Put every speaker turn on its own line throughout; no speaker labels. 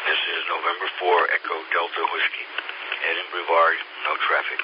This is November 4, Echo Delta Whiskey. Ed and Brevard, no traffic.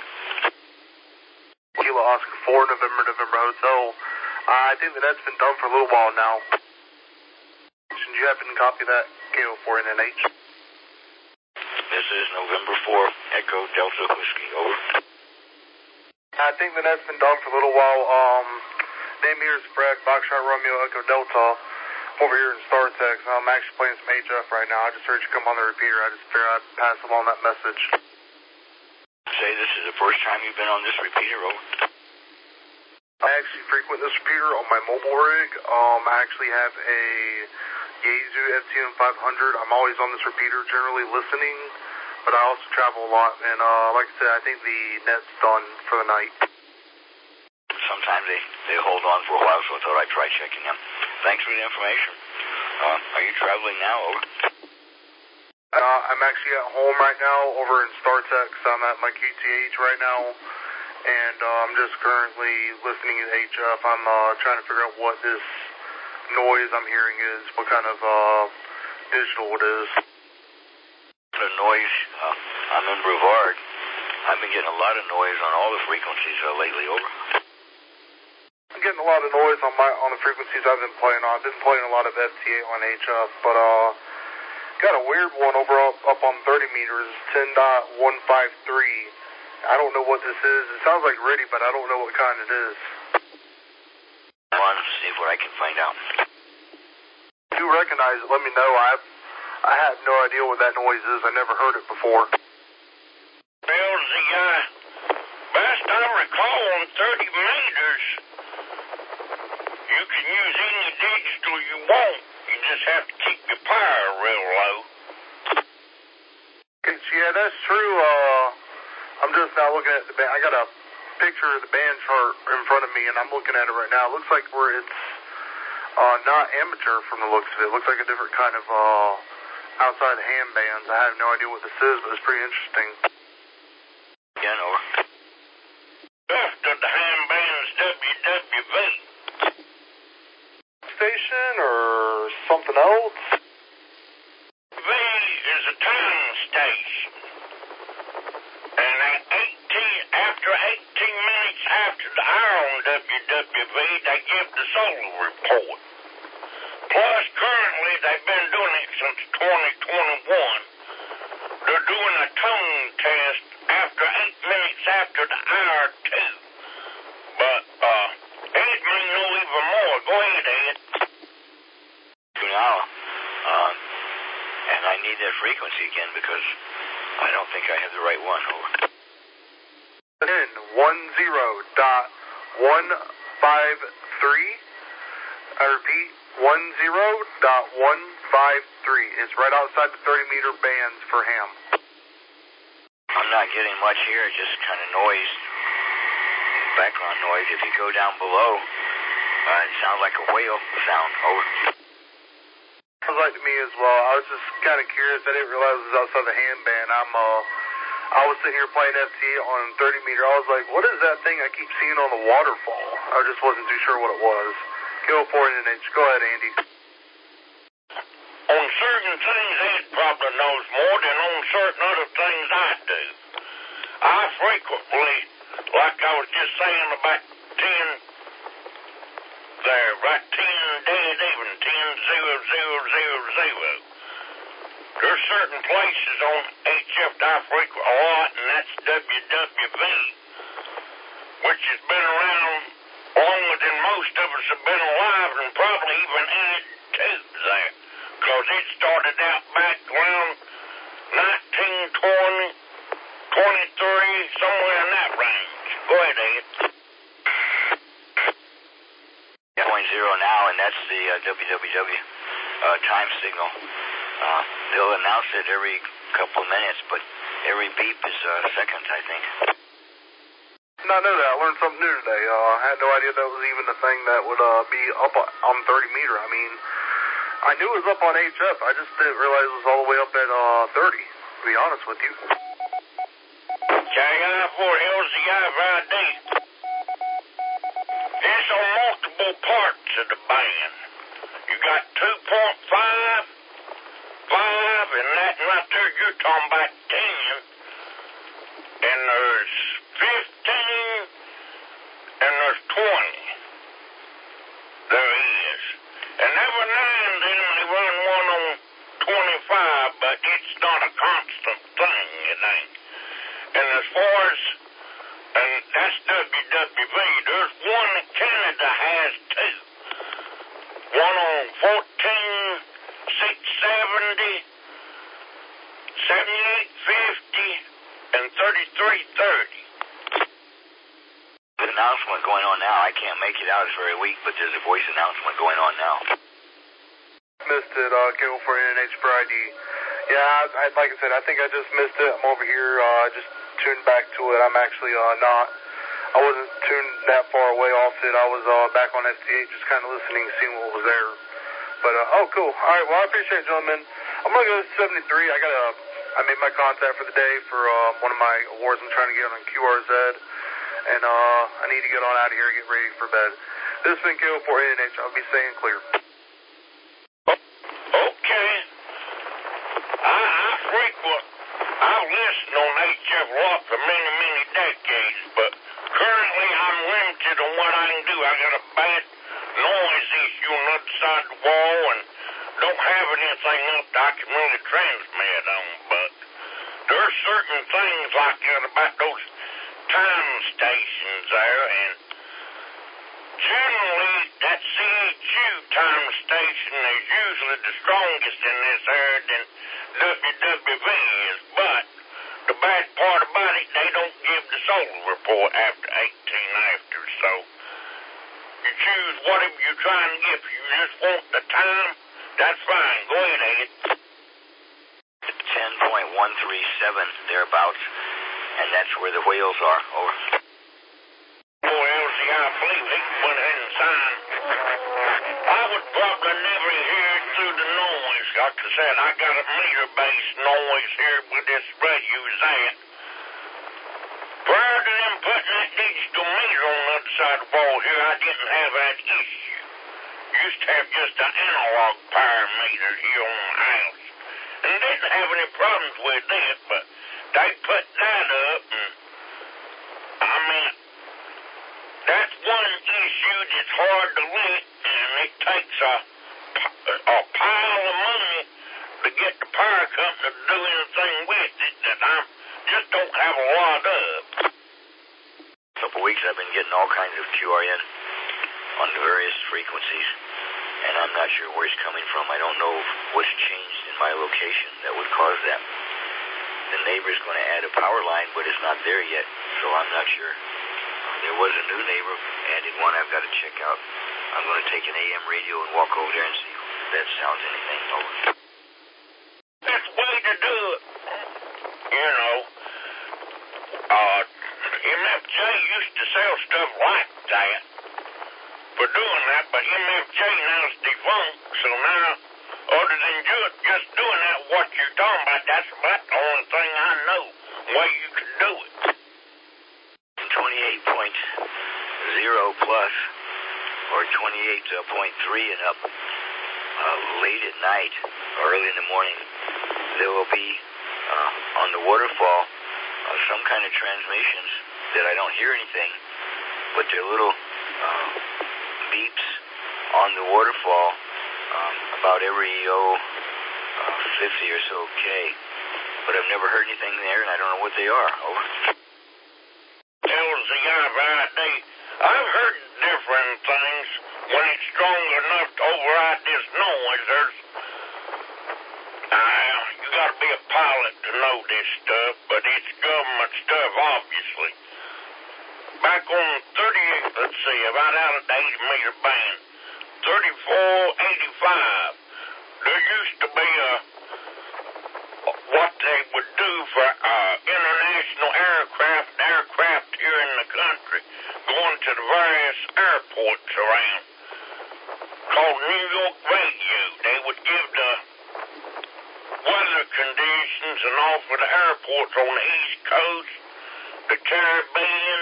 Kilo Oscar 4, November Hotel. I think that's been done for a little while now. Should you happen to copy that? KO4NNH.
This is November 4, Echo Delta Whiskey. Over.
I think that's been done for a little while. Name here is Brad, Foxtrot Romeo, Echo Delta. Over here in StarTex. I'm actually playing some HF right now. I just heard you come on the repeater. I just figured I'd pass along that message.
Say this is the first time you've been on this repeater, over.
I actually frequent this repeater on my mobile rig. I actually have a Yaesu FTM 500. I'm always on this repeater, generally listening, but I also travel a lot. And like I said, I think the net's done for the night.
Sometimes they hold on for a while, so I thought I'd try checking them. Thanks for the information. Are you traveling now, over?
I'm actually at home right now over in StarTex. I'm at my QTH right now, and I'm just currently listening to HF. I'm trying to figure out what this noise I'm hearing is, what kind of digital it is.
The noise, I'm in Brevard. I've been getting a lot of noise on all the frequencies lately, over.
I'm getting a lot of noise on the frequencies I've been playing on. I've been playing a lot of FTA on HF, but got a weird one over up on 30 meters, 10.153. I don't know what this is. It sounds like Riddy, but I don't know what kind it is.
I want to see what I can find out.
If you recognize it, let me know. I have no idea what that noise is. I never heard it before.
Well, best I recall on 30 meters, you can use any digital you want. You just have to keep your power real low.
Yeah, that's true. I'm just now looking at the band. I got a picture of the band chart in front of me, and I'm looking at it right now. It looks like it's not amateur from the looks of it. It looks like a different kind of outside the ham bands. I have no idea what this is, but it's pretty interesting.
Yeah, over.
After the ham band's WWV.
Station or something else?
V is a time station. And after 18 minutes after the hour on WWV, they give the solar report. Plus, currently, they've been doing it since 2021. They're doing a tone test after 8 minutes after the hour, too. But, Ed may know even more. Go ahead, Ed.
Now, and I need that frequency again because I don't think I have the right one, over.
10.10.153. I repeat, 10.153. It's right outside the 30-meter bands for ham.
I'm not getting much here, just kind of noise, background noise. If you go down below, it sounds like a whale sound, over.
Sounds like to me as well. I was just kind of curious. I didn't realize it was outside the ham band. I was sitting here playing FT on 30 meter. I was like, what is that thing I keep seeing on the waterfall? I just wasn't too sure what it was. KO4NNH. Go ahead, Andy.
On certain things, Ed probably knows more than on certain other things I do. I frequently, like I was just saying about 10 there, right 10 dead even, 10.0000. There's certain places on HF that I frequent a lot, and that's WWV, which has been around longer than most of us have been alive, and probably even Ed too there, because it started out back around 1920, 23, somewhere in that range. Go ahead, Ed.
0 now, and that's the WWW time signal. They'll announce it every couple of minutes, but every beep is a second, I think.
No, I know that. I learned something new today. I had no idea that was even a thing that would be up on 30 meter. I mean, I knew it was up on HF. I just didn't realize it was all the way up at 30, to be honest with you.
KI for LZI ID. It's on multiple parts of the band. You got 2.5, 5, and that others you're talking about 10, and there's 15, and there's 20. There is. And every now and then they run one on 25, but it's not a constant thing, it ain't. And as far as, and that's WWV, there's one that Canada has too. One on 14, 670, 7850, and 3330.
The announcement going on now. I can't make it out. It's very weak, but there's a voice announcement going on now.
Missed it, cable for NH for ID. Yeah, like I said, I think I just missed it. I'm over here, just tuned back to it. I'm actually I wasn't tuned that far away off it. I was back on ST8 just kind of listening, seeing what was there. But, oh, cool. All right, well, I appreciate it, gentlemen. I'm going to go to 73. I made my contact for the day for one of my awards I'm trying to get on QRZ. And I need to get on out of here and get ready for bed. This has been KO4ANH. I'll be staying clear.
Okay. I've listened on HF Rock for many, many decades, but currently I'm limited on what I can do. I got a bad noise issue on the other side of the wall and don't have anything else that I can really transmit on, but there are certain things like that about those time stations there, and generally that CHU time station is usually the strongest in this area than WWV is, but the bad part about it, they don't give the solar report after 18 after, so you choose whatever you're trying to get. If you just want the time, that's fine. Go ahead, Ed.
10.137 thereabouts, and that's where the whales are. Over.
Boy, Elsie, I believe he went ahead and signed. I would probably never hear it through the noise. Like I said, I got a meter-based noise here with this radio at. Prior to them putting that digital meter on the other side of the wall here, I didn't have that issue. Used to have just an analog power meter here on the house. And didn't have any problems with it, but they put that up, and I mean, that's one issue that's hard to lick, and it takes a pile of money to get the power company to do anything with it that I just don't have a lot of.
A couple weeks I've been getting all kinds of QRN on the various frequencies, and I'm not sure where it's coming from. I don't know what's changed in my location that would cause that. The neighbor's going to add a power line, but it's not there yet, so I'm not sure. There was a new neighbor added one I've got to check out. I'm going to take an AM radio and walk over there and see if that sounds anything. Over.
That's the way to do it. You know, MFJ used to sell stuff like that for doing that, but MFJ now is defunct, so now, other than just doing that, what you're talking about, that's about the only thing I know, way you can do it.
28.0 plus, or 28.3 and up, late at night, early in the morning, there will be, on the waterfall, some kind of transmissions that I don't hear anything, but they're little beeps on the waterfall about every 50 or so K. But I've never heard anything there, and I don't know what they are. Over.
Tells the ID. I've heard different things. When it's strong enough to override this noise, you got to be a pilot to know this stuff, but it's government stuff, obviously. Back on 38, let's see, about out of the 80-meter band, 3485, there used to be what they would do for international aircraft here in the country, going to the various airports around, called New York Radio. They would give the weather conditions and all for the airports on the East Coast, the Caribbean,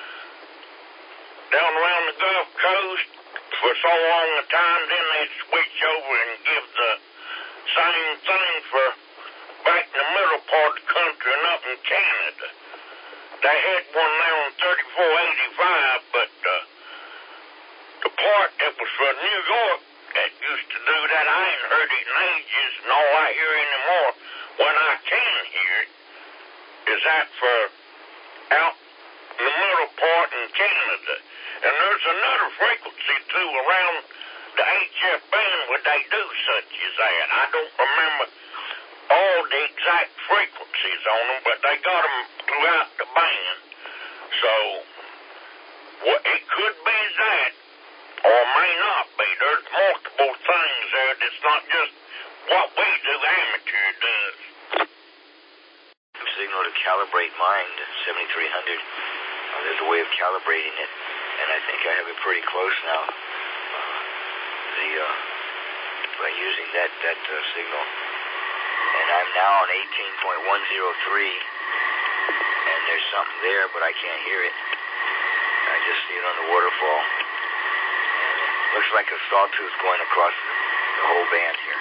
down around the Gulf Coast for so long a time. Then they'd switch over and give the same thing for back in the middle part of the country and up in Canada. They had one there on 3485, but the part that was for New York that used to do that, I ain't heard it in ages, and all I hear anymore when I can hear it is that for out in the middle part in Canada. And there's another frequency too around the HF band where they do such as that. I don't remember all the exact frequencies on them, but they got them throughout the band. So it could be that, or may not be. There's multiple things there. It's not just what we do, amateur does.
Signal to calibrate mine, 7300. There's a way of calibrating it, and I think I have it pretty close now. By using that signal, and I'm now on 18.103, and there's something there, but I can't hear it. I just see it on the waterfall, and it looks like a sawtooth going across the whole band here.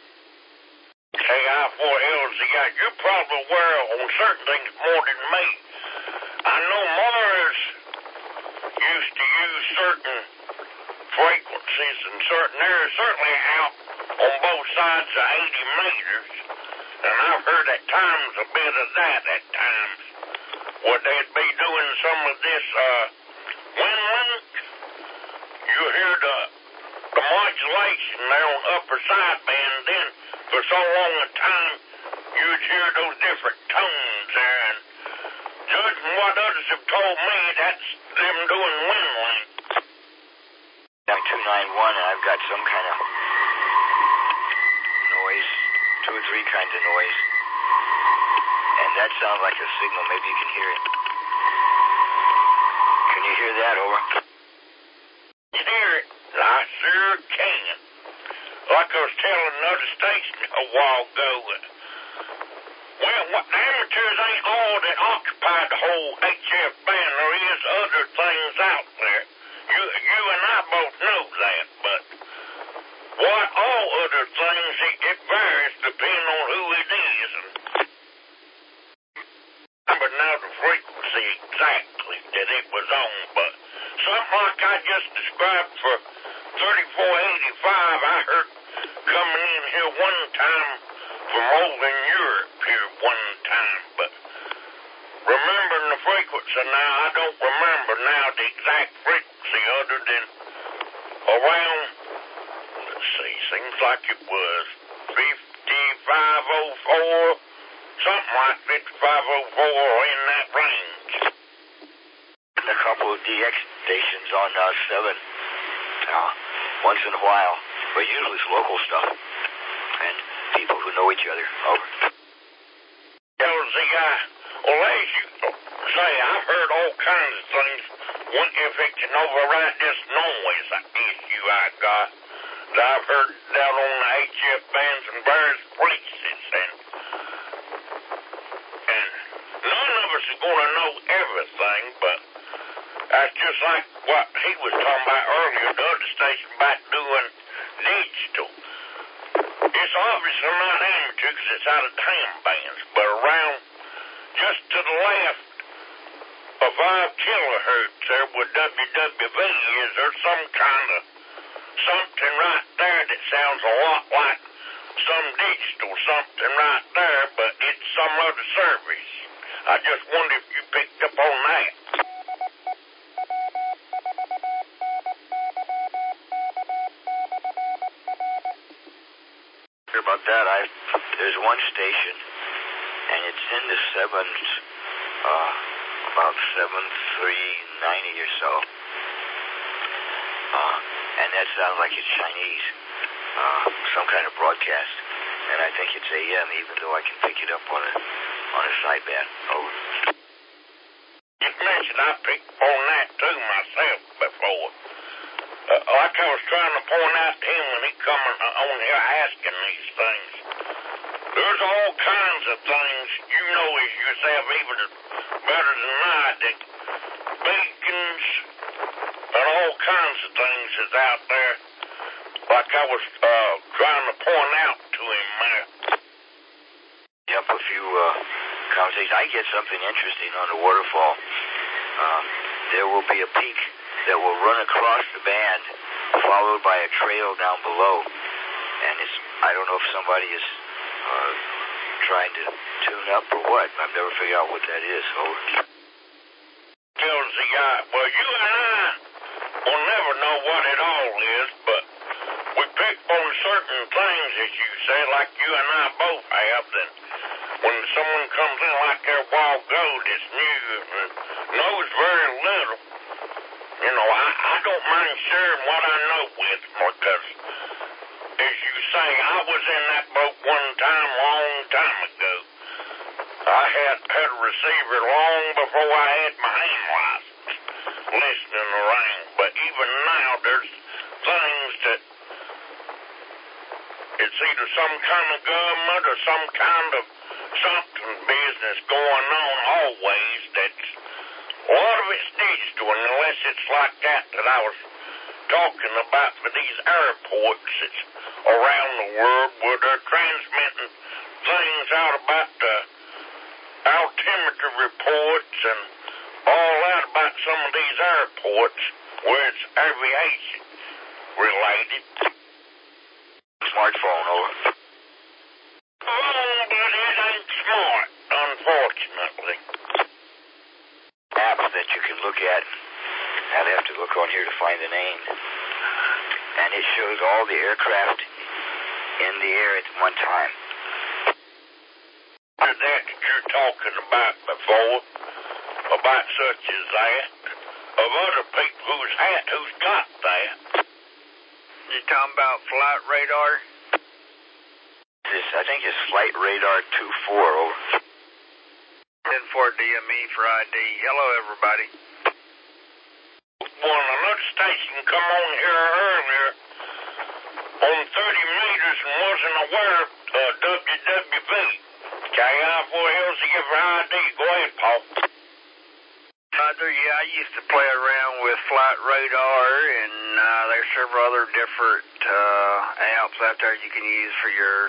KI4LZI, you're probably aware on certain things more than me. I know Mars used to use certain frequencies in certain areas, certainly out on both sides of 80 meters, and I've heard at times a bit of that at times, where they'd be doing some of this wind link. You hear the modulation there on upper sideband, then for so long a time you'd hear those different tones there, and judging what others have told me, that's them doing wind link.
I'm 291, and I've got some kind of noise, 2 or 3 kinds of noise, and that sounds like a signal. Maybe you can hear it. Can you hear that? Over.
You hear it? I sure can. Like I was telling another station a while ago, well, the amateurs ain't all that occupy the whole HF band. There is other things out there. You and I both know that, but what all other things, it varies depending on who it is. But now the frequency exactly that it was on, but something like I just described for 3485, I heard coming in here one time from over in Europe here one time, but remembering the frequency now, I don't remember now the exact frequency other than around, let's see, seems like it was 5504, something like 5504 or in that range.
A couple of DX stations on 7 once in a while, but usually it's local stuff and people who know each other. Over.
LZI, well, as you say, I've heard all kinds of things. One, if it can override this noise issue I got, that I've heard down on the HF bands in various places, and none of us is going to know everything, but that's just like what he was talking about earlier, the other station about doing digital. It's obviously not amateur because it's out of the ham bands, but around just to the left of 5 kilohertz there where WWV is, there's some kind of something right there that sounds a lot like some digital something right there, but it's some other service. I just wonder if you picked up on that.
About that, there's one station, and it's in the 7s, about 7390 or so, and that sounds like it's Chinese, some kind of broadcast, and I think it's AM, even though I can pick it up on a sideband. Over.
You mentioned I picked up on that too myself before. Like I was trying to point out to him when he come on here asking these things. There's all kinds of things, you know as yourself even better than I, that beacons and all kinds of things is out there, like I was trying to point out to him there.
Yep, a few conversation. I get something interesting on the waterfall. There will be a peak that will run across the band, followed by a trail down below. And I don't know if somebody is trying to tune up or what. I've never figured out what that is. Over.
Tells the guy, well, you and I will never know what it all is, but we pick on certain things, as you say, like you and I both have, that when someone comes in like their wild goat, it's new and knows very little. You know, I don't mind sharing what I know with them, because, as you say, I was in that boat one time, long time ago. I had a receiver long before I had my hand license, listening around. But even now, there's things that it's either some kind of government or some kind of something business going on always. That's a lot of it's digital, unless it's like that I was talking about for these airports that's around the world, where they're transmitting things out about the altimeter reports and all that about some of these airports where it's aviation related.
Smartphone, over.
Oh, but it ain't smart, unfortunately.
Apps that you can look at. I'd have to look on here to find the name. And it shows all the aircraft in the air at one time.
That you're talking about before, about such as that, of other people who's got that.
You talking about flight radar?
I think it's Flight Radar 24, over.
10-4 DME for ID. Hello, everybody.
Well, another station come on here earlier on 30 meters and wasn't aware of WWV. KI4L's to give her ID. Go ahead, Paul.
Roger, yeah, I used to play around with Flight Radar, and there's several other different apps out there you can use for your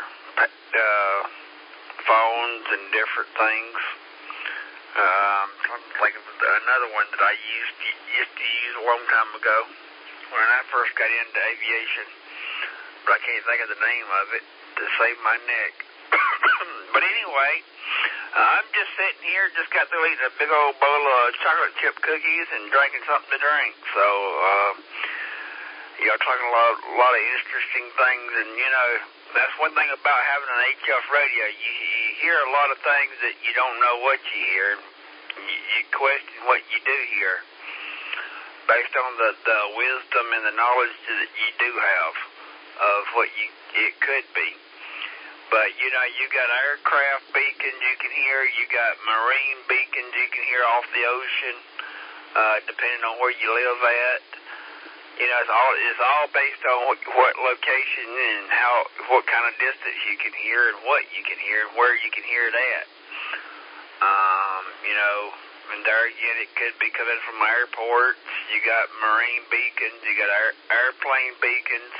phones and different things. I'm trying to think of another one that I used to use a long time ago when I first got into aviation, but I can't think of the name of it to save my neck. But anyway, I'm just sitting here, just got through eating a big old bowl of chocolate chip cookies and drinking something to drink. So, y'all talking a lot of interesting things, and you know, that's one thing about having an HF radio. You hear a lot of things that you don't know what you hear. You question what you do hear based on the wisdom and the knowledge that you do have of what it could be. But, you know, you got aircraft beacons you can hear. You got marine beacons you can hear off the ocean, depending on where you live at. You know, it's all based on what location and what kind of distance you can hear and what you can hear and where you can hear it at. You know, and there again, it could be coming from airports. You got marine beacons. You got airplane beacons.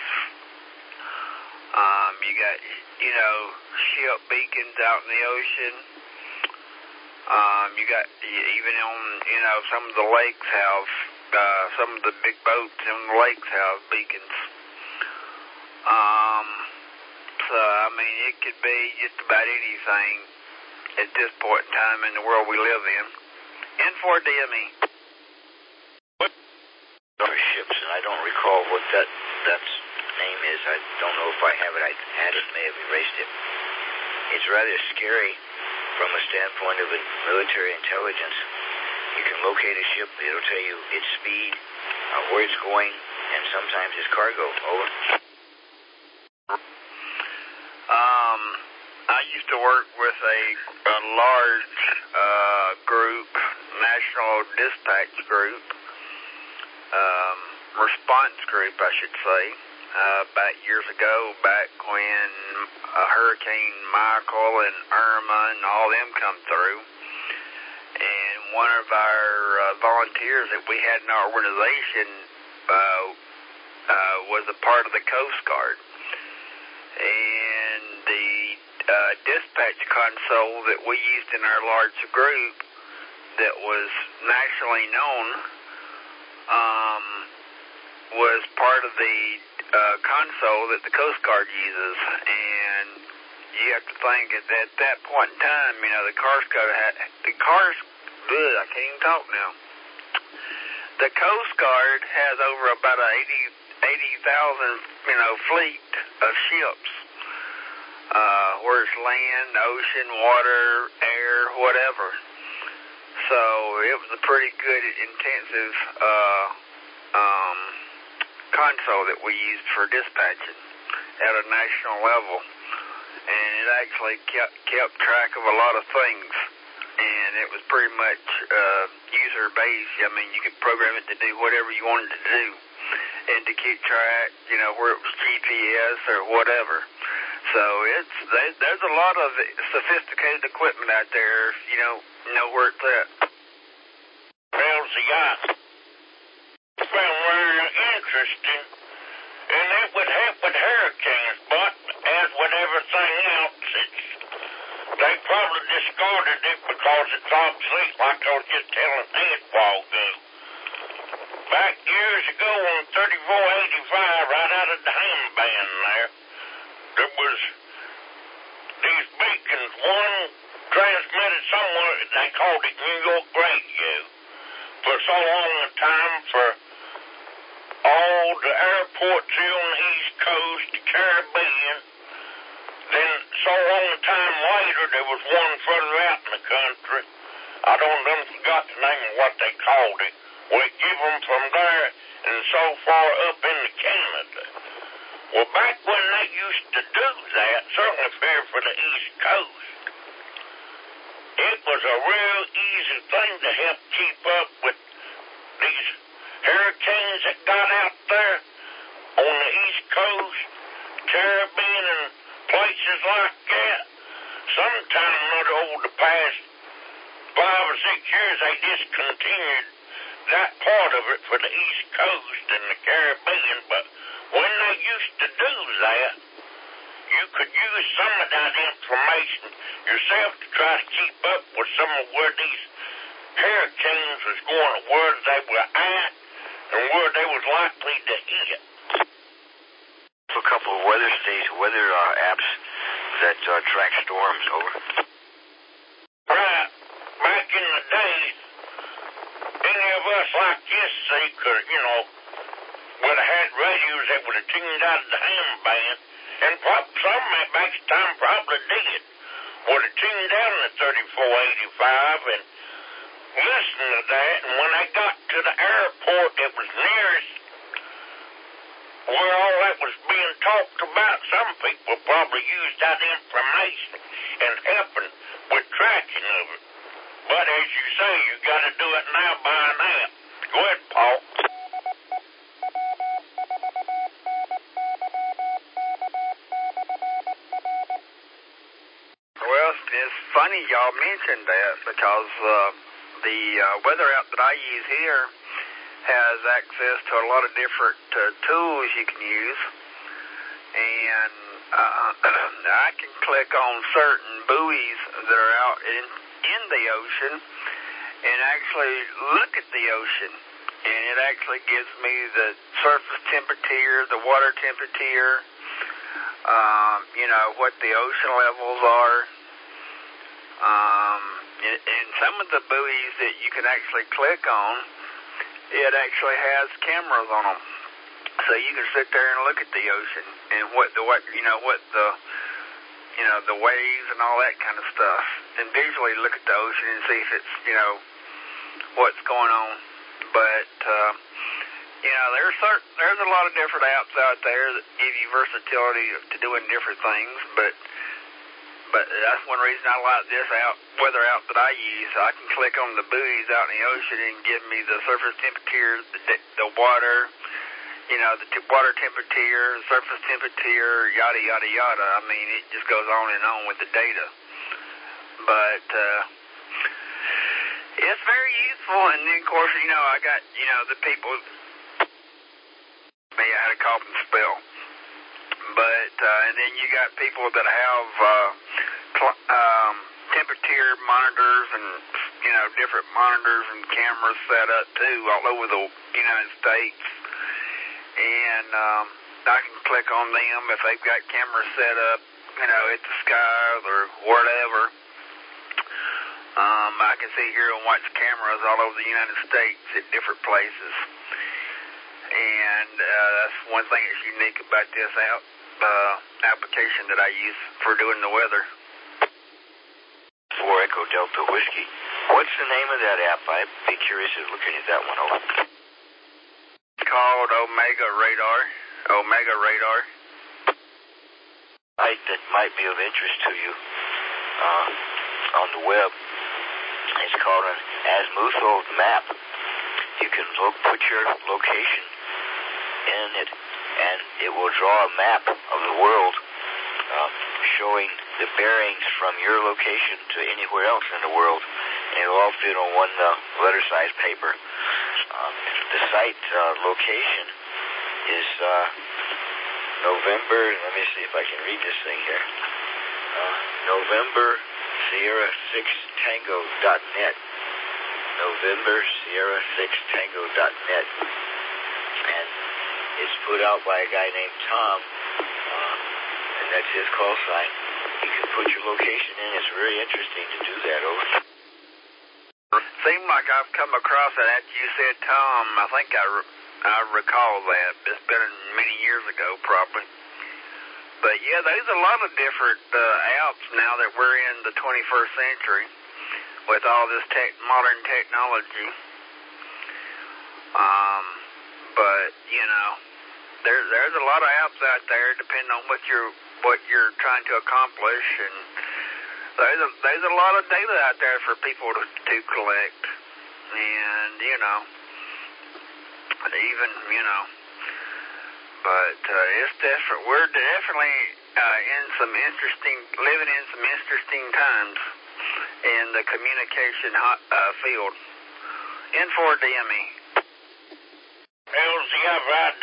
You got, you know, ship beacons out in the ocean. You got, even on, you know, some of the lakes have, some of the big boats on the lakes have beacons. So, I mean, it could be just about anything at this point in time in the world we live in. N4DME.
Ships, and I don't recall what that's name is. I don't know if I have it. I had it, may have erased it. It's rather scary from a standpoint of military intelligence. You can locate a ship, it'll tell you its speed, where it's going, and sometimes its cargo. Over.
I used to work with a large group, National Dispatch Group, response group, I should say, back years ago, back when Hurricane Michael and Irma and all them come through. And one of our volunteers that we had in our organization was a part of the Coast Guard. And the dispatch console that we used in our large group that was nationally known was part of the console that the Coast Guard uses. And you have to think at that point in time, you know, I can't even talk now. The Coast Guard has over about 80,000, you know, fleet of ships, where it's land, ocean, water, air, whatever. So it was a pretty good, intensive console that we used for dispatching at a national level, and it actually kept track of a lot of things. And it was pretty much user-based. I mean, you could program it to do whatever you wanted to do and to keep track, you know, where it was GPS or whatever. So there's a lot of sophisticated equipment out there, you know where it's at.
Well, see, I found very interesting, and that would help with hurricanes, but as with everything else, they probably discarded it because it's obsolete, like I was just telling Ed a while ago. Back years ago on 3485, right out of the Hamband there was these beacons. One transmitted somewhere, they called it New York Radio, for so long a time for all the airports here on the East Coast, the Caribbean. Then so long a time later, there was one further out in the country. I done forgot the name of what they called it. We give them from there and so far up into Canada. Well, back when they used to do that, certainly here for the East Coast, it was a real easy thing to help keep up with these hurricanes that got out there on the East Coast, Caribbean, and places like that. Sometime over the past 5 or 6 years, they discontinued that part of it for the East Coast and the Caribbean, but when they used to do that, you could use some of that information yourself to try to keep up with some of where these hurricanes was going, where they were at, and where they was likely to hit.
A couple of weather apps that track storms, over.
Right. Back in the day, any of us like this, they could, would have had radios that would have tuned out of the ham band, and some back in time probably did, would have tuned down to 3485 and listened to that, and when they got to the airport that was nearest where all that was being talked about, some people probably used that information and helping with tracking of it. But as you say, you got to do it now by an app. Go ahead, Paul.
Well, it's funny y'all mentioned that because the weather app that I use here has access to a lot of different tools you can use, and I can click on certain buoys that are out in the ocean and actually look at the ocean, and it actually gives me the surface temperature, the water temperature, what the ocean levels are. And some of the buoys that you can actually click on, it actually has cameras on them, so you can sit there and look at the ocean and the waves and all that kind of stuff, and visually look at the ocean and see if it's what's going on. But there's a lot of different apps out there that give you versatility to doing different things, but that's one reason I like this weather app that I use. I can click on the buoys out in the ocean and give me the surface temperature, the water, the water temperature, surface temperature, yada, yada, yada. I mean, it just goes on and on with the data. But it's very useful. And then, of course, I got, the people, I had a cough and spell. But, and then you got people that have monitors and, different monitors and cameras set up, too, all over the United States. And I can click on them if they've got cameras set up, at the sky or whatever. I can sit here and watch cameras all over the United States at different places. And that's one thing that's unique about this application that I use for doing the weather.
4 Echo Delta Whiskey. What's the name of that app? I'd be curious of looking at that one over.
It's called Omega Radar. Omega Radar.
That might be of interest to you on the web. It's called an Azimuthal map. You can put your location in it, and it will draw a map of the world showing the bearings from your location to anywhere else in the world. And it'll all fit on one letter-sized paper. The site location is November, let me see if I can read this thing here. November Sierra 6 Tango.net. November Sierra 6 Tango.net. And it's put out by a guy named Tom, and that's his call sign. You can put your location in. It's very interesting to do that. Over.
Seemed like I've come across it after you said Tom. I think I recall that. It's been many years ago, probably. But yeah, there's a lot of different apps now that we're in the 21st century with all this modern technology. But there's a lot of apps out there depending on what you're trying to accomplish, and there's a lot of data out there for people to collect, and but it's different. We're definitely living in some interesting times in the communication field. N4 DME.
LZFID.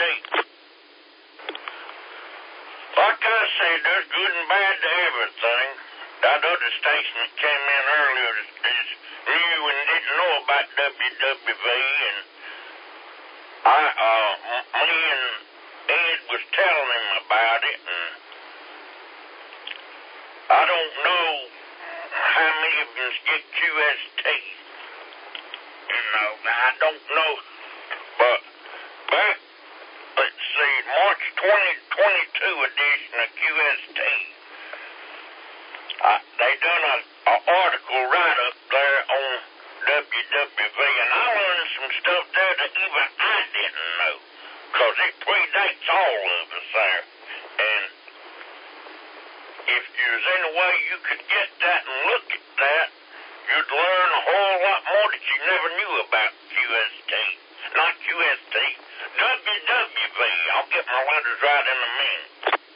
Like I said, there's good and bad to everything. That other station that came in earlier is new and didn't know about WWV, and me and Ed was telling him about it, and I don't know how many of them get QST. I don't know, but back, let's see, March 2022 edition of QST, they done an article right up there on WWV, and I learned some stuff there that even I didn't know, because it predates all of us there. And if there's any way you could get that and look at that, you'd learn a whole lot more that you never knew about QST. Not QST, WWV. I'll get my letters right in a minute.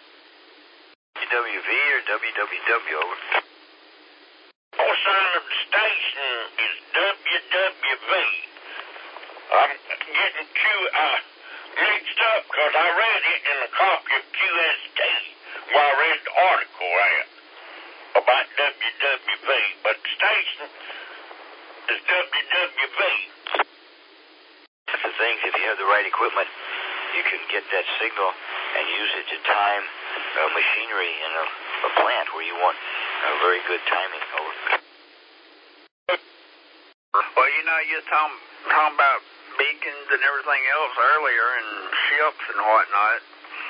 WWV or WWW?
Call sign of the station is WWV. I'm getting mixed up because I read it in a copy of QST while I read the article about WWV, but the station is WWV.
That's the thing, if you have the right equipment, you can get that signal and use it to time machinery in a plant where you want very good timing. Over.
Well, you were talking about beacons and everything else earlier, and ships and whatnot.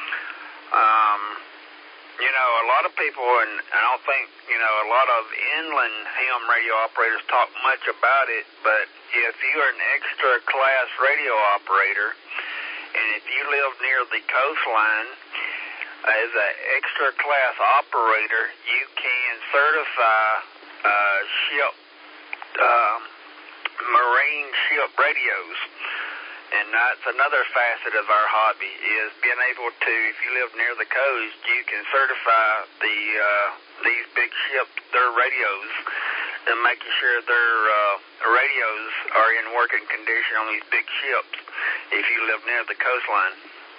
A lot of people, and I don't think, a lot of inland ham radio operators talk much about it, but if you're an extra class radio operator, and if you live near the coastline, as an extra class operator, you can certify marine ship radios. And that's another facet of our hobby, is being able to, if you live near the coast, you can certify these big ships, their radios, and making sure their radios are in working condition on these big ships if you live near the coastline.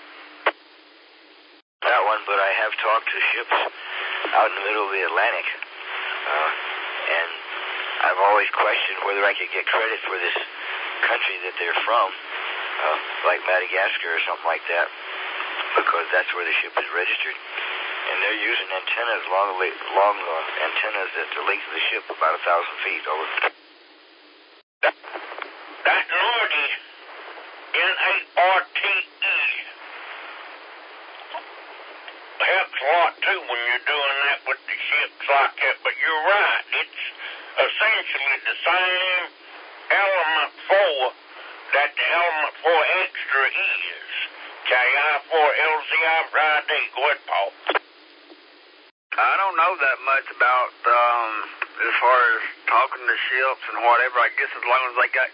That one, but I have talked to ships out in the middle of the Atlantic, and always questioned whether I could get credit for this country that they're from, like Madagascar or something like that, because that's where the ship is registered. And they're using antennas, long antennas at the length of the ship, about 1,000 feet. Over.
That Nordy, N-A-R-T-E, helps a lot too when you're doing that with the ships like that. But you're right, it's essentially the same element 4 that the element 4 extra is. KI4LZI Friday. Go ahead, Paul.
I don't know that much about as far as talking to ships and whatever. I guess as long as they got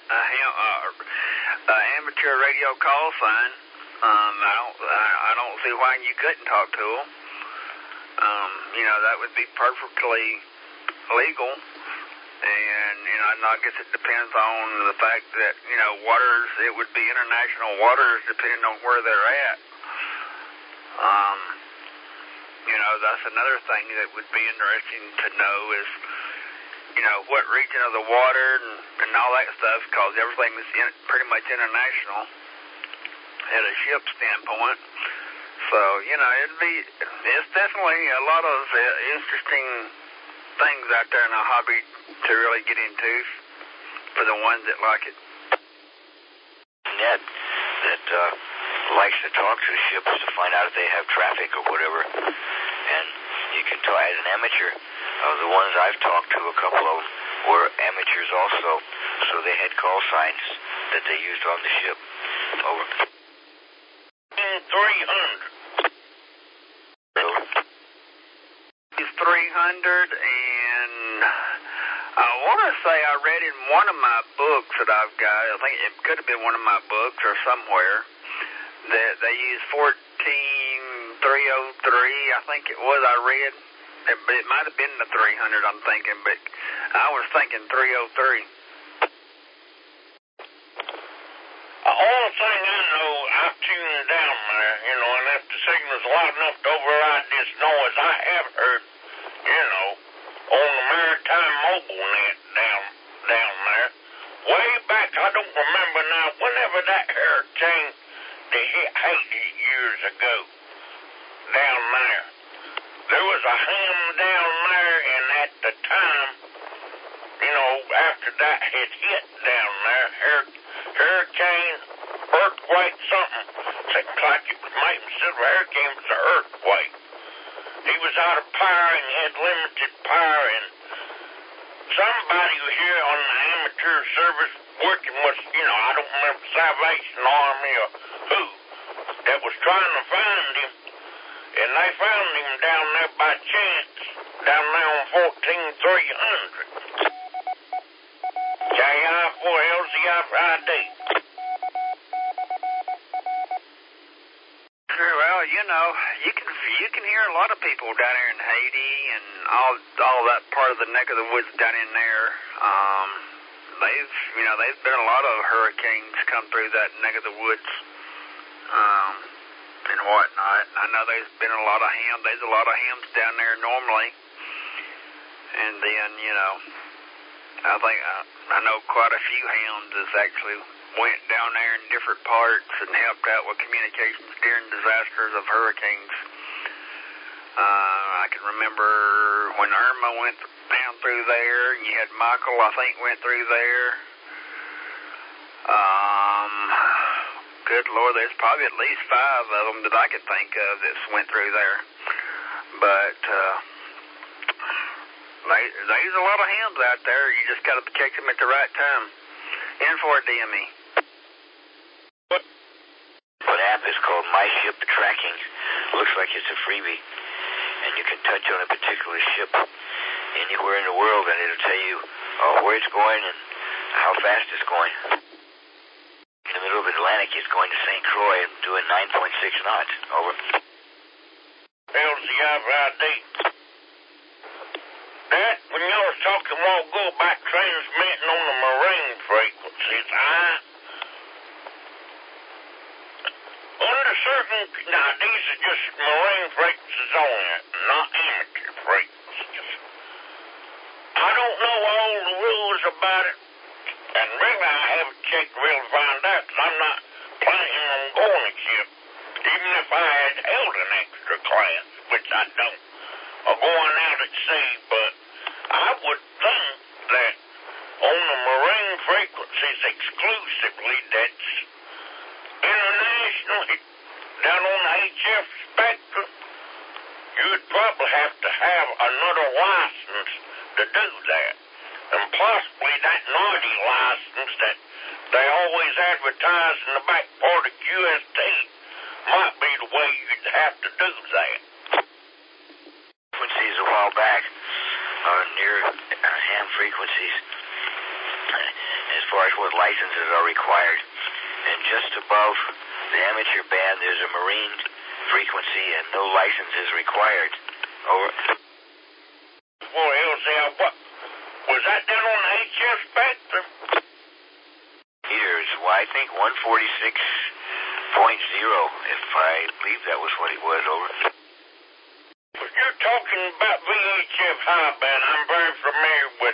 a amateur radio call sign, I don't see why you couldn't talk to them. That would be perfectly legal. And I guess it depends on the fact that waters. It would be international waters depending on where they're at. That's another thing that would be interesting to know is, what region of the water and all that stuff, because everything is pretty much international at a ship standpoint. So, it's definitely a lot of interesting things out there in a hobby to really get into for the ones that like it.
Net that likes to talk to the ships to find out if they have traffic or whatever. And you can tell, as an amateur, the ones I've talked to, a couple of were amateurs also, so they had call signs that they used on the ship. Over.
300.
It's 300, and I want to say I read in one of my books that I've got, I think it could have been one of my books or somewhere, that they use 14303, I think it was, I read. It might have been the 300, I'm thinking, but I was thinking 303.
The only thing I know, I tuned down there, and if the signal's loud enough to override this noise, I have heard, on the Maritime Mobile Net down there. Way back, I don't remember now, whenever that hurricane that hit Haiti years ago down there. There was a ham down there, and at the time, after that had hit down there, hurricane, earthquake, something. Seems like it was maybe instead of a hurricane, it was an earthquake. He was out of power and had limited power, and somebody was here on the amateur service working with, I don't remember, Salvation Army or who, that was trying to find him, and they found him down there by chance, down there on 14300. KI4LZI Friday.
Sure, well, you can hear a lot of people down there in Haiti and all that part of the neck of the woods down in there. They've been a lot of hurricanes come through that neck of the woods, and whatnot. I know there's been a lot of hams. There's a lot of hams down there normally, and then I think I know quite a few hams that's actually went down there in different parts and helped out with communications during disasters of hurricanes. I can remember when Irma went down through there, and you had Michael, I think, went through there. Good Lord, there's probably at least 5 of them that I could think of that went through there. But there's a lot of hams out there. You just got to catch them at the right time. In for a DME.
An app is called My Ship Tracking. Looks like it's a freebie. And you can touch on a particular ship anywhere in the world, and it'll tell you where it's going and how fast it's going. In the middle of the Atlantic, it's going to St. Croix and doing 9.6 knots. Over.
LZI Friday. That, when y'all was talking a while ago about transmitting on the marine frequencies, under certain, now these are just marine frequencies only, not amateur frequencies. I don't know all the rules about it. And really, I haven't checked to really find out, because I'm not planning on going to ship, even if I had held an extra class, which I don't, or going out at sea. But I would think that on the marine frequencies exclusively, that's internationally, down on the HF spectrum, you would probably have to have another license to do that. And possibly that naughty license that they always advertise in the back part of QST might be the way you'd have to do that.
Frequencies a while back are near ham frequencies as far as what licenses are required. And just above the amateur band, there's a marine frequency and no license is required. Over.
Boy, LZL, what? Was that down on the HF spectrum?
Here's, well, I think 146.0, if I believe that was what it was, over.
If you're talking about VHF high band, I'm very familiar with.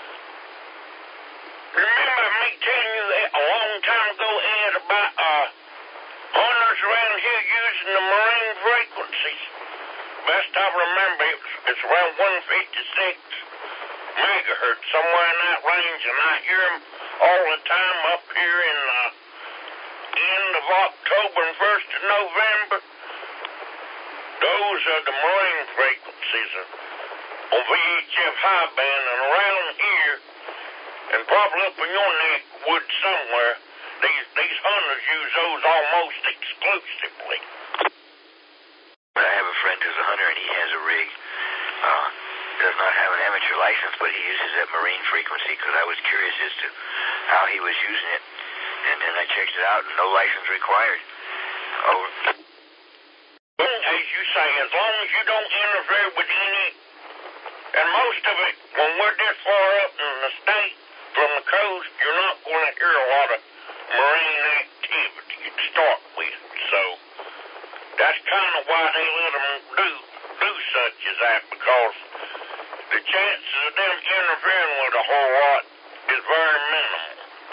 Remember me telling you that a long time ago, Ed, about hunters around here using the marine frequencies? Best I remember, it's around 156 megahertz, somewhere in that range, and I hear them all the time up here in the end of October and 1st of November. Those are the marine frequencies on VHF high band, and around here, and probably up in your neck of the woods somewhere, these hunters use those almost exclusively.
I have a friend who's a hunter, and he has a rig. Does not have an amateur license, but he uses that marine frequency because I was curious as to how he was using it. And then I checked it out, and no license required. Over.
As you say, as long as you don't interfere with any, and most of it, when we're this far up in the state from the coast, you're not going to hear a lot of marine activity to start with. So that's kind of why they let them do such as that, because the chances of them interfering with a whole lot is very minimal.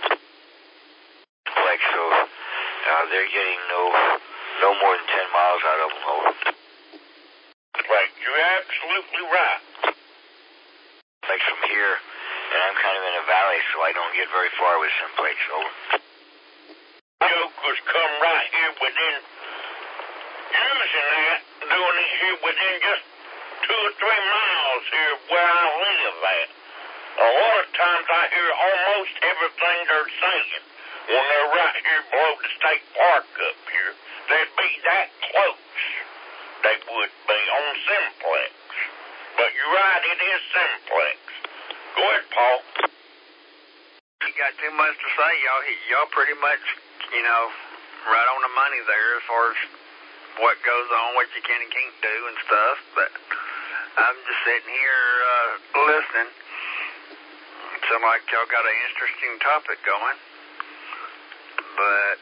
Like so, they're getting no more than 10 miles out of them, over.
Like, you're absolutely right.
Like from here, and I'm kind of in a valley, so I don't get very far with some plates, over.
Jokers come right here within, using that, doing it here within just 2 or 3 miles here where I live at. A lot of times I hear almost everything they're saying when they're right here below the state park up here. They'd be that close. They would be on Simplex. But you're right, it is Simplex. Go ahead, Paul.
You got too much to say. Y'all pretty much, right on the money there as far as what goes on, what you can and can't do and stuff. But I'm just sitting here listening. Sounds like y'all got an interesting topic going. But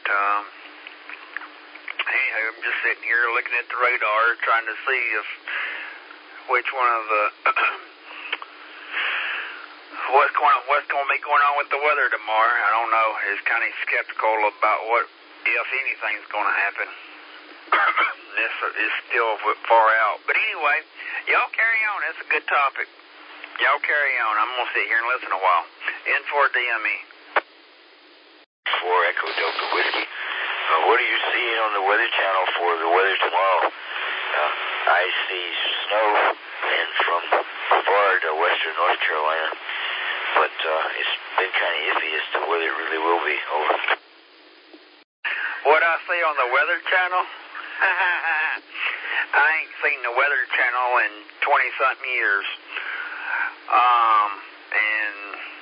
anyhow, I'm just sitting here looking at the radar, trying to see which one of the what's going to be going on with the weather tomorrow. I don't know. It's kind of skeptical about what, if anything's going to happen. This is still far out. But anyway, y'all carry on. It's a good topic. Y'all carry on. I'm going to sit here and listen a while. N4DME.
For Echo Delta Whiskey. What are you seeing on the Weather Channel for the weather tomorrow? I see snow and from far to western North Carolina, but it's been kind of iffy as to whether it really will be. Over.
What I see on the Weather Channel? I ain't seen the Weather Channel in 20-something years. And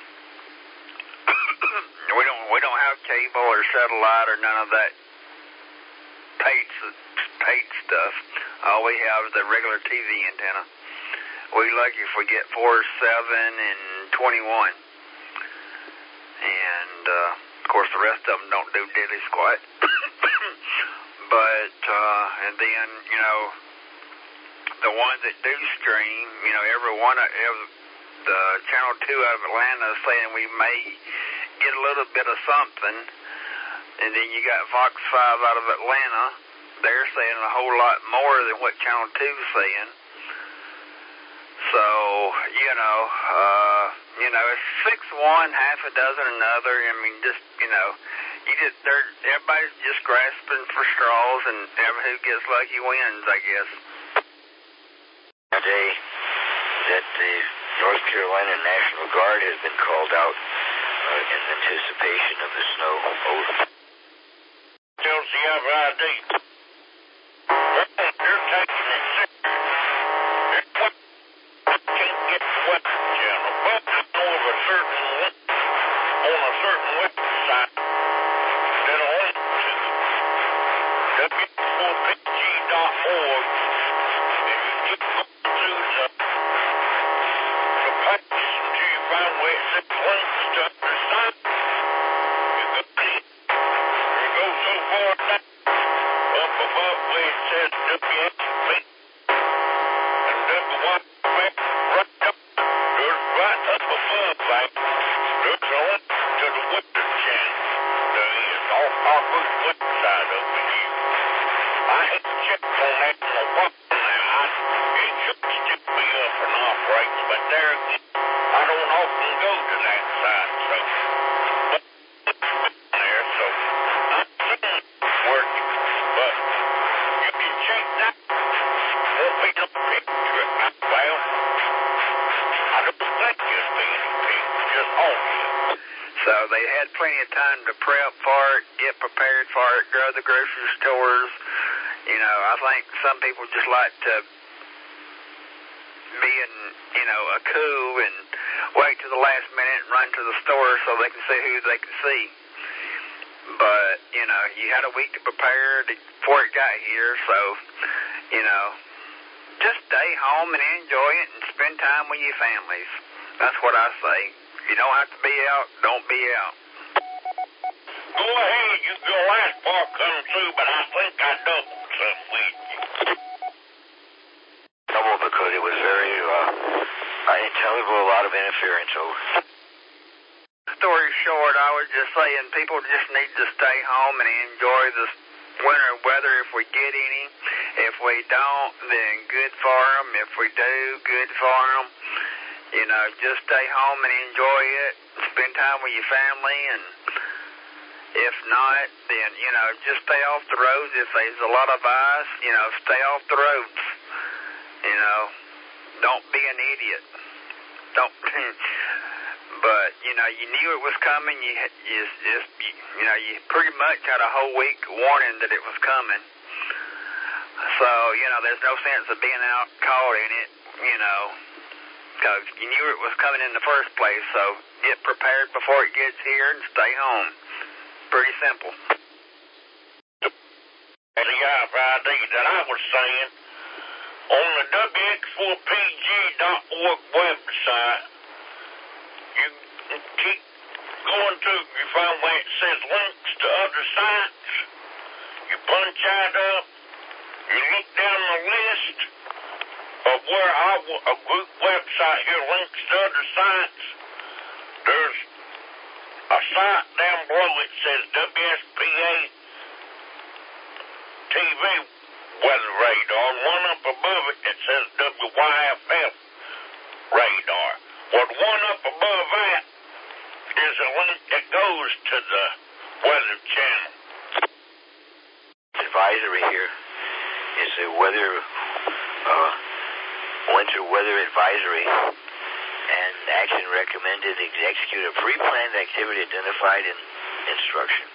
we don't have cable or satellite or none of that paid stuff. All we have is the regular TV antenna. We lucky if we get 4, 7, and 21. And of course the rest of them don't do diddly squat. But and then the ones that do stream, every Channel 2 out of Atlanta saying we may get a little bit of something. And then you got Fox 5 out of Atlanta. They're saying a whole lot more than what Channel 2 is saying. So, it's 6 one, half a dozen another. I mean, everybody's just grasping for straws, and who gets lucky wins, I guess.
Today, that the North Carolina National Guard has been called out in anticipation of the snow. Over.
Chelsea, I have ID. You're taking it serious. I can't get the weather channel, but I know of a certain link on a certain website that'll link to w4pg.org, and you keep going through the page until you find where it says links to other sites. You go see it. You go so far down, up above where it says WSP and WYFF, right up, there's right up above that, there's a link to the Weather Channel. There is off our good website over here. I had to check on that in a while now. It should still be up and operating, but there again, I don't often go to that site, so there, so I'm seeing it working, but you can check that. Won't be no picture at my well. I don't think you'll be any picture, just audio.
So they had plenty of time to prep for it, get prepared for it, go to the grocery stores. I think some people just like to be in, a coup and wait to the last minute and run to the store so they can see who they can see. But, you had a week to prepare before it got here, so, just stay home and enjoy it and spend time with your families. That's what I say. If you don't have to be out, don't be out.
Go ahead, your last part come through, but I think I doubled some with you.
Double because it was very unintelligible, a lot of interference. Over.
Story short, I was just saying people just need to stay home and enjoy the winter weather if we get any. If we don't, then good for them. If we do, good for them. Just stay home and enjoy it. Spend time with your family, and if not, then, just stay off the roads. If there's a lot of ice, stay off the roads. Don't be an idiot. Don't, but, you knew it was coming. You pretty much had a whole week warning that it was coming. So, there's no sense of being out caught in it, because you knew it was coming in the first place. So get prepared before it gets here and stay home. Pretty simple.
The ID that I was saying, on the WX4PG.org website, you keep going to, you find where it says links to other sites, you punch that up, you look down the list of where a group website here links to other sites. There's a site down below it says WSPA TV weather radar, and one up above it that says WYFF radar. Well, the one up above that is a link that goes to the Weather Channel.
Advisory here is a winter weather advisory, and action recommended. Execute a pre-planned activity identified in instruction.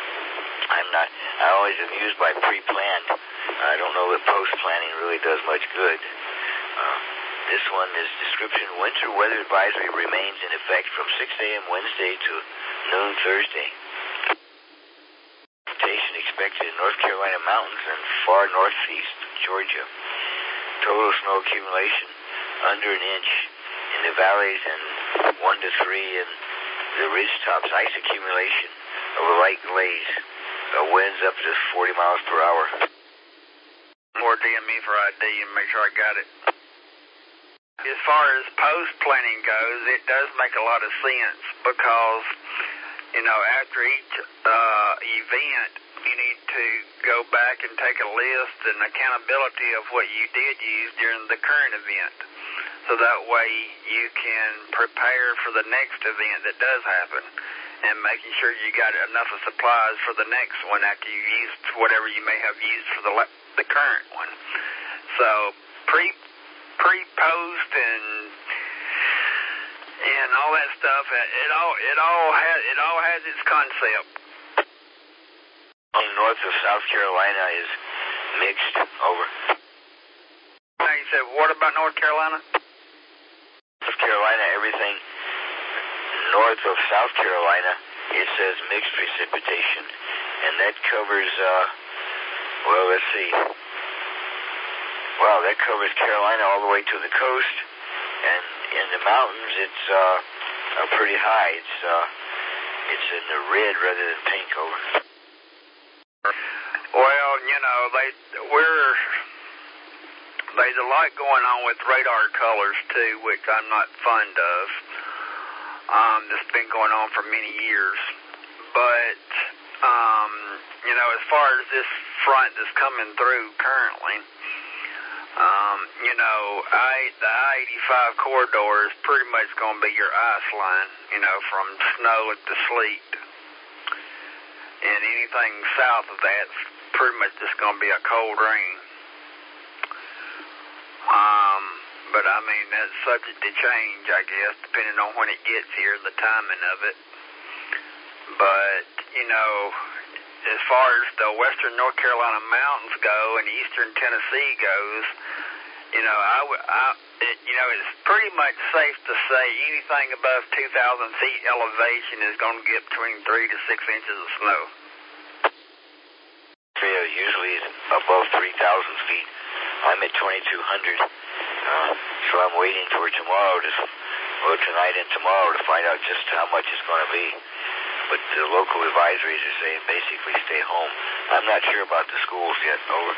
I always amused by pre-planned. I don't know that post-planning really does much good. This one is description. Winter weather advisory remains in effect from 6 a.m. Wednesday to noon Thursday. Precipitation expected in North Carolina mountains and far northeast Georgia. Total snow accumulation under an inch in the valleys and 1 to 3 in the ridge tops. Ice accumulation of a light glaze. Winds up to 40 miles per hour.
Or DM me for ID and make sure I got it. As far as post planting goes, it does make a lot of sense because, after each event, you need to go back and take a list and accountability of what you did use during the current event. So that way you can prepare for the next event that does happen and making sure you got enough of supplies for the next one after you used whatever you may have used for the current one. So pre-post and all that stuff, it all has its concept.
North of South Carolina is mixed. Over.
Now you said, what about North Carolina?
South Carolina, everything north of South Carolina, it says mixed precipitation, and that covers, let's see. Wow, that covers Carolina all the way to the coast, and in the mountains, it's pretty high. It's in the red rather than pink. Over.
Well, there's a lot going on with radar colors too, which I'm not fond of. That's been going on for many years. But, as far as this front that's coming through currently, the I-85 corridor is pretty much going to be your ice line, from snow to sleet. And anything south of that's pretty much just going to be a cold rain. But that's subject to change, I guess, depending on when it gets here, the timing of it. But, as far as the western North Carolina mountains go and eastern Tennessee goes, it's pretty much safe to say anything above 2,000 feet elevation is going to get between 3 to 6 inches of snow.
Usually it's above 3,000 feet. I'm at 2,200, so I'm waiting for tomorrow tonight and tomorrow to find out just how much it's going to be. But the local advisories are saying basically stay home. I'm not sure about the schools yet. Over.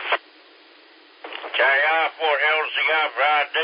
KI Fort LCI for ID.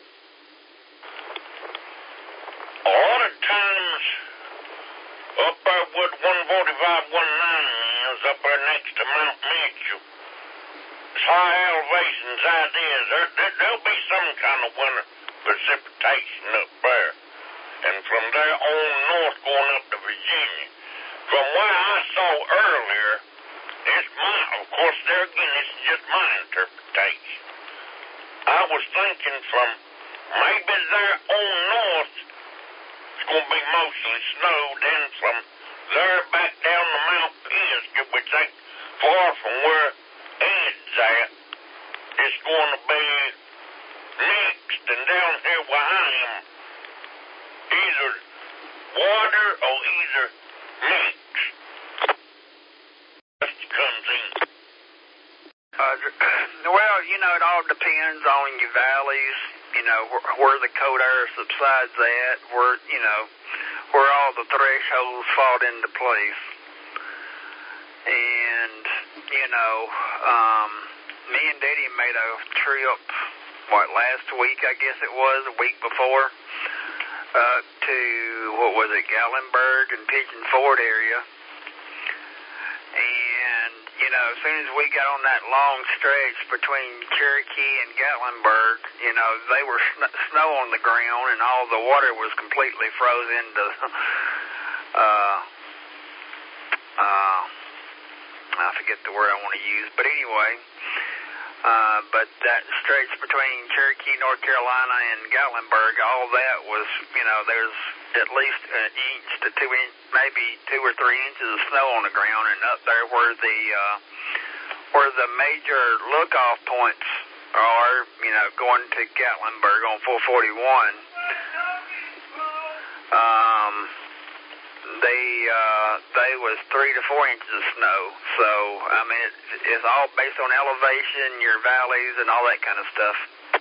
A lot of times up there with 145, 190 is up there next to Mount Mitchell. It's high elevations ideas. There'll be some kind of winter precipitation up there. And from there on north going up to Virginia. From what I saw earlier, of course there again, it's just my interpretation. I was thinking from maybe there on north, it's going to be mostly snow, then from there back down to Mount Pisgah, which ain't far from where Ed's at, it's going to be mixed, and down here where I am, either water or either mixed. Just comes in.
It all depends on your valleys, where the cold air subsides at, where all the thresholds fall into place. And, me and Daddy made a trip, last week, I guess it was, a week before, to, Gatlinburg and Pigeon Ford area. And, as soon as we got on that long stretch between Cherokee and Gatlinburg, they were snow on the ground and all the water was completely frozen to, I forget the word I want to use, but anyway, but that stretch between Cherokee, North Carolina, and Gatlinburg, all that was, there's at least an inch to 2 inch, maybe 2 or 3 inches of snow on the ground, and up there where the major lookoff points are, going to Gatlinburg on 441, they was 3 to 4 inches of snow. So, it's all based on elevation, your valleys, and all that kind of stuff.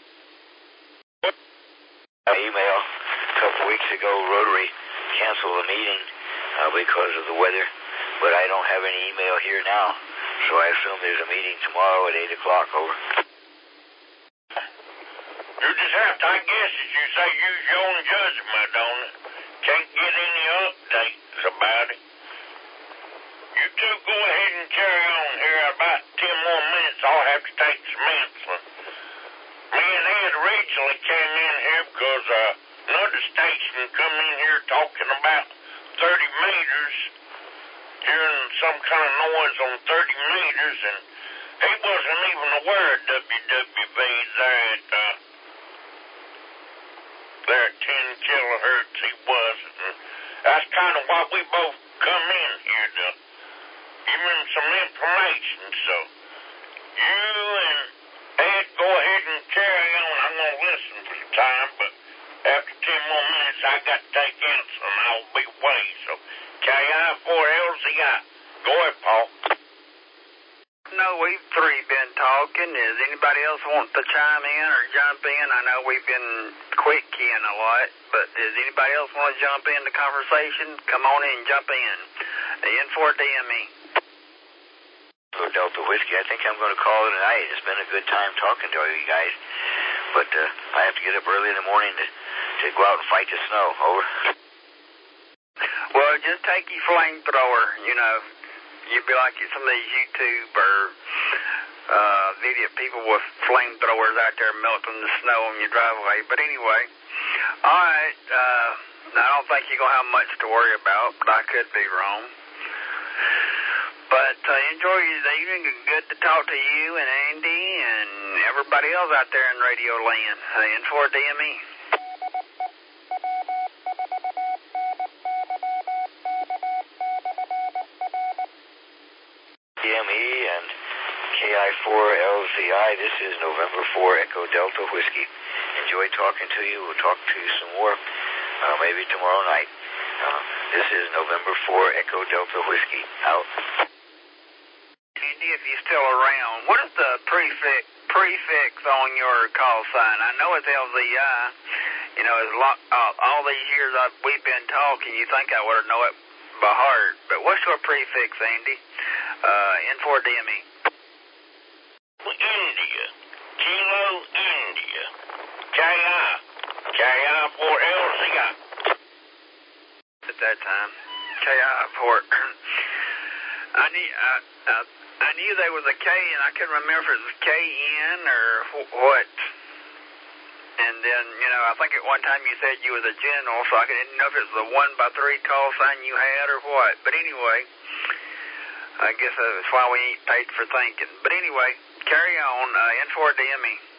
Email a couple weeks ago, Rotary canceled the meeting because of the weather, but I don't have any email here now, so I assume there's a meeting tomorrow at 8 o'clock. Over.
You just have to, I guess, as you say, use your own judgment on it. Can't get any updates about it. You two go ahead and carry on here. About 10 more minutes, I'll have to take some insulin. Me and Ed originally came in here because another station come in here talking about 30 meters, hearing some kind of noise on 30 meters, and he wasn't even aware of WWV there at 10 kilohertz. He wasn't. And that's kind of why we both come in here to give him some information. So you and Ed go ahead and carry on. I'm going to listen for some time, but after 10 more minutes, I got to take insulin. I'll be away. So KI4LZI. Go ahead, Paul.
No, we've three been talking. Does anybody else want to chime in or jump in? I know we've been quick keying a lot, but does anybody else want to jump in the conversation? Come on in, jump in. N4DME.
Delta Whiskey, I think I'm going to call it a night. It's been a good time talking to you guys, but I have to get up early in the morning to go out and fight the snow. Over.
Well, just take your flamethrower, you know. You'd be like some of these YouTube or video people with flamethrowers out there melting the snow on your driveway. But anyway, all right, I don't think you're going to have much to worry about, but I could be wrong. But enjoy the evening. Good to talk to you and Andy and everybody else out there in Radio Land. N4DME.
DME and KI4LZI. This is November 4 Echo Delta Whiskey. Enjoy talking to you. We'll talk to you some more maybe tomorrow night. This is November 4 Echo Delta Whiskey. Out.
Andy, if you're still around, what is the prefix on your call sign? I know it's LZI. You know, all these years we've been talking, you think I would have known it by heart. But what's your prefix, Andy? N4DME.
India. Kilo India. KI4LZI.
At that time. KI4. I knew there was a K, and I couldn't remember if it was KN or what. And then, you know, I think at one time you said you was a general, so I didn't know if it was the 1x3 call sign you had or what. But anyway, I guess that's why we ain't paid for thinking. But anyway, carry on. N4DME.